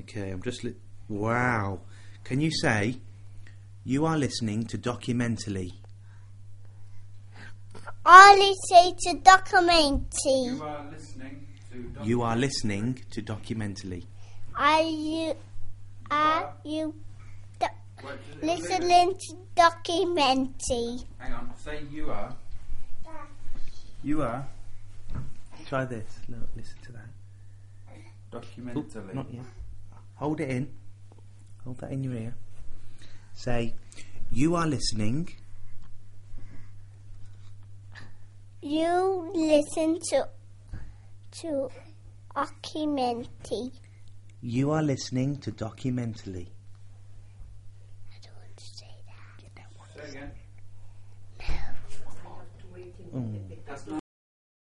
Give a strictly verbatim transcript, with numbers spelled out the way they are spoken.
Okay, I'm just... Li- wow. Can you say, you are listening to Documentally? I listen to documentary. You are listening to Documentally. You are listening to Documentally. Are you... Are you... Do- Wait, just- listening to documentary? Hang on, say you are. You are. Try this. Look, listen to that. Documentally. Oop, not yet. Hold it in. Hold that in your ear. Say, you are listening. You listen to... to documentary. You are listening to Documentally. I don't want to say that. Say again. Mm.